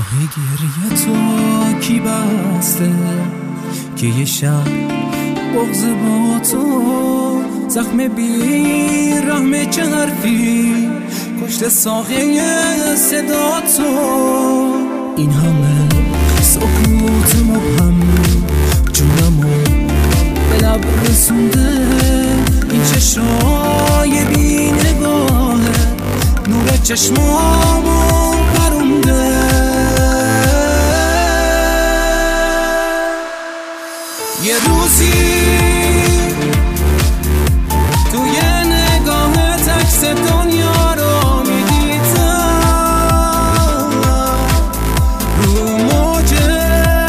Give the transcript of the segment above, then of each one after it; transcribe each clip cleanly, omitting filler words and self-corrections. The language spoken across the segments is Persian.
گریه تو کی بسته که یه شب بغض با تو زخم بی رحم چه حرفی کشت ساقه صدا تو این همه سکوت مبهم جونمو به لب رسونده این چشای بی نگاهه نور چشمامو پرونده یه روزی توی نگاهت عکس دنیا رو میدیدم رو موجه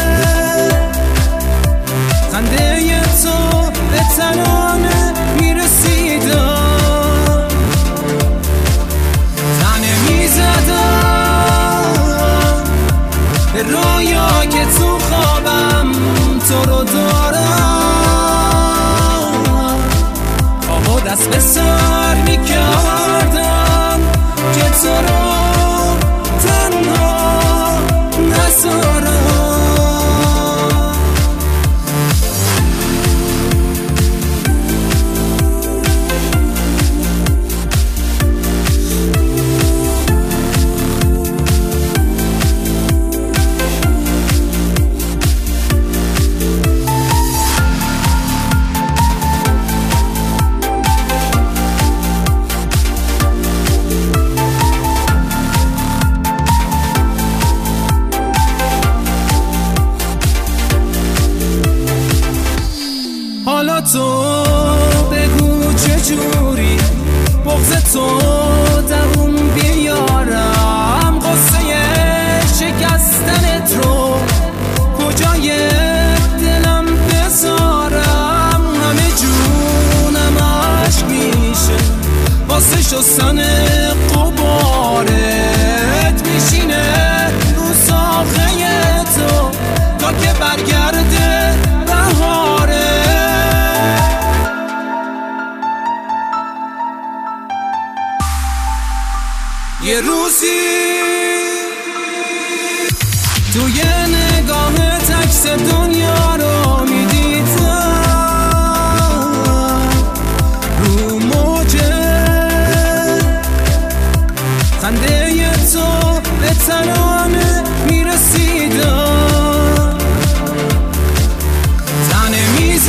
خنده تو به ترانه میرسیدم تنه میزدم به رویا که تو خوابم تو رو دارم خوابو دست به سر میکردم که تو رو تنها نذارم حالا تو بگو چجوری بغض تو دووم بیارم قصه شکستنت رو کجای دلم بذارم همه جونم عشق میشه واسه شستن غبارت میشینه رو ساقه تو تا که برگرده بهاره یه روزی توی نگاهت عکس دنیا رو میدیدم رو موجه خنده تو به ترانه میرسیدم تنه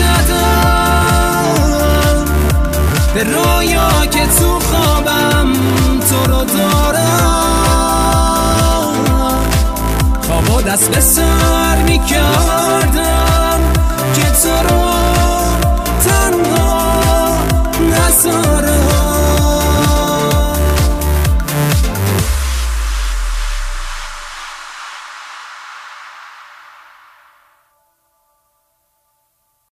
میزدم به رویا که تو خوابم تو رو دارم خوابو دست به سر میکردم که تو رو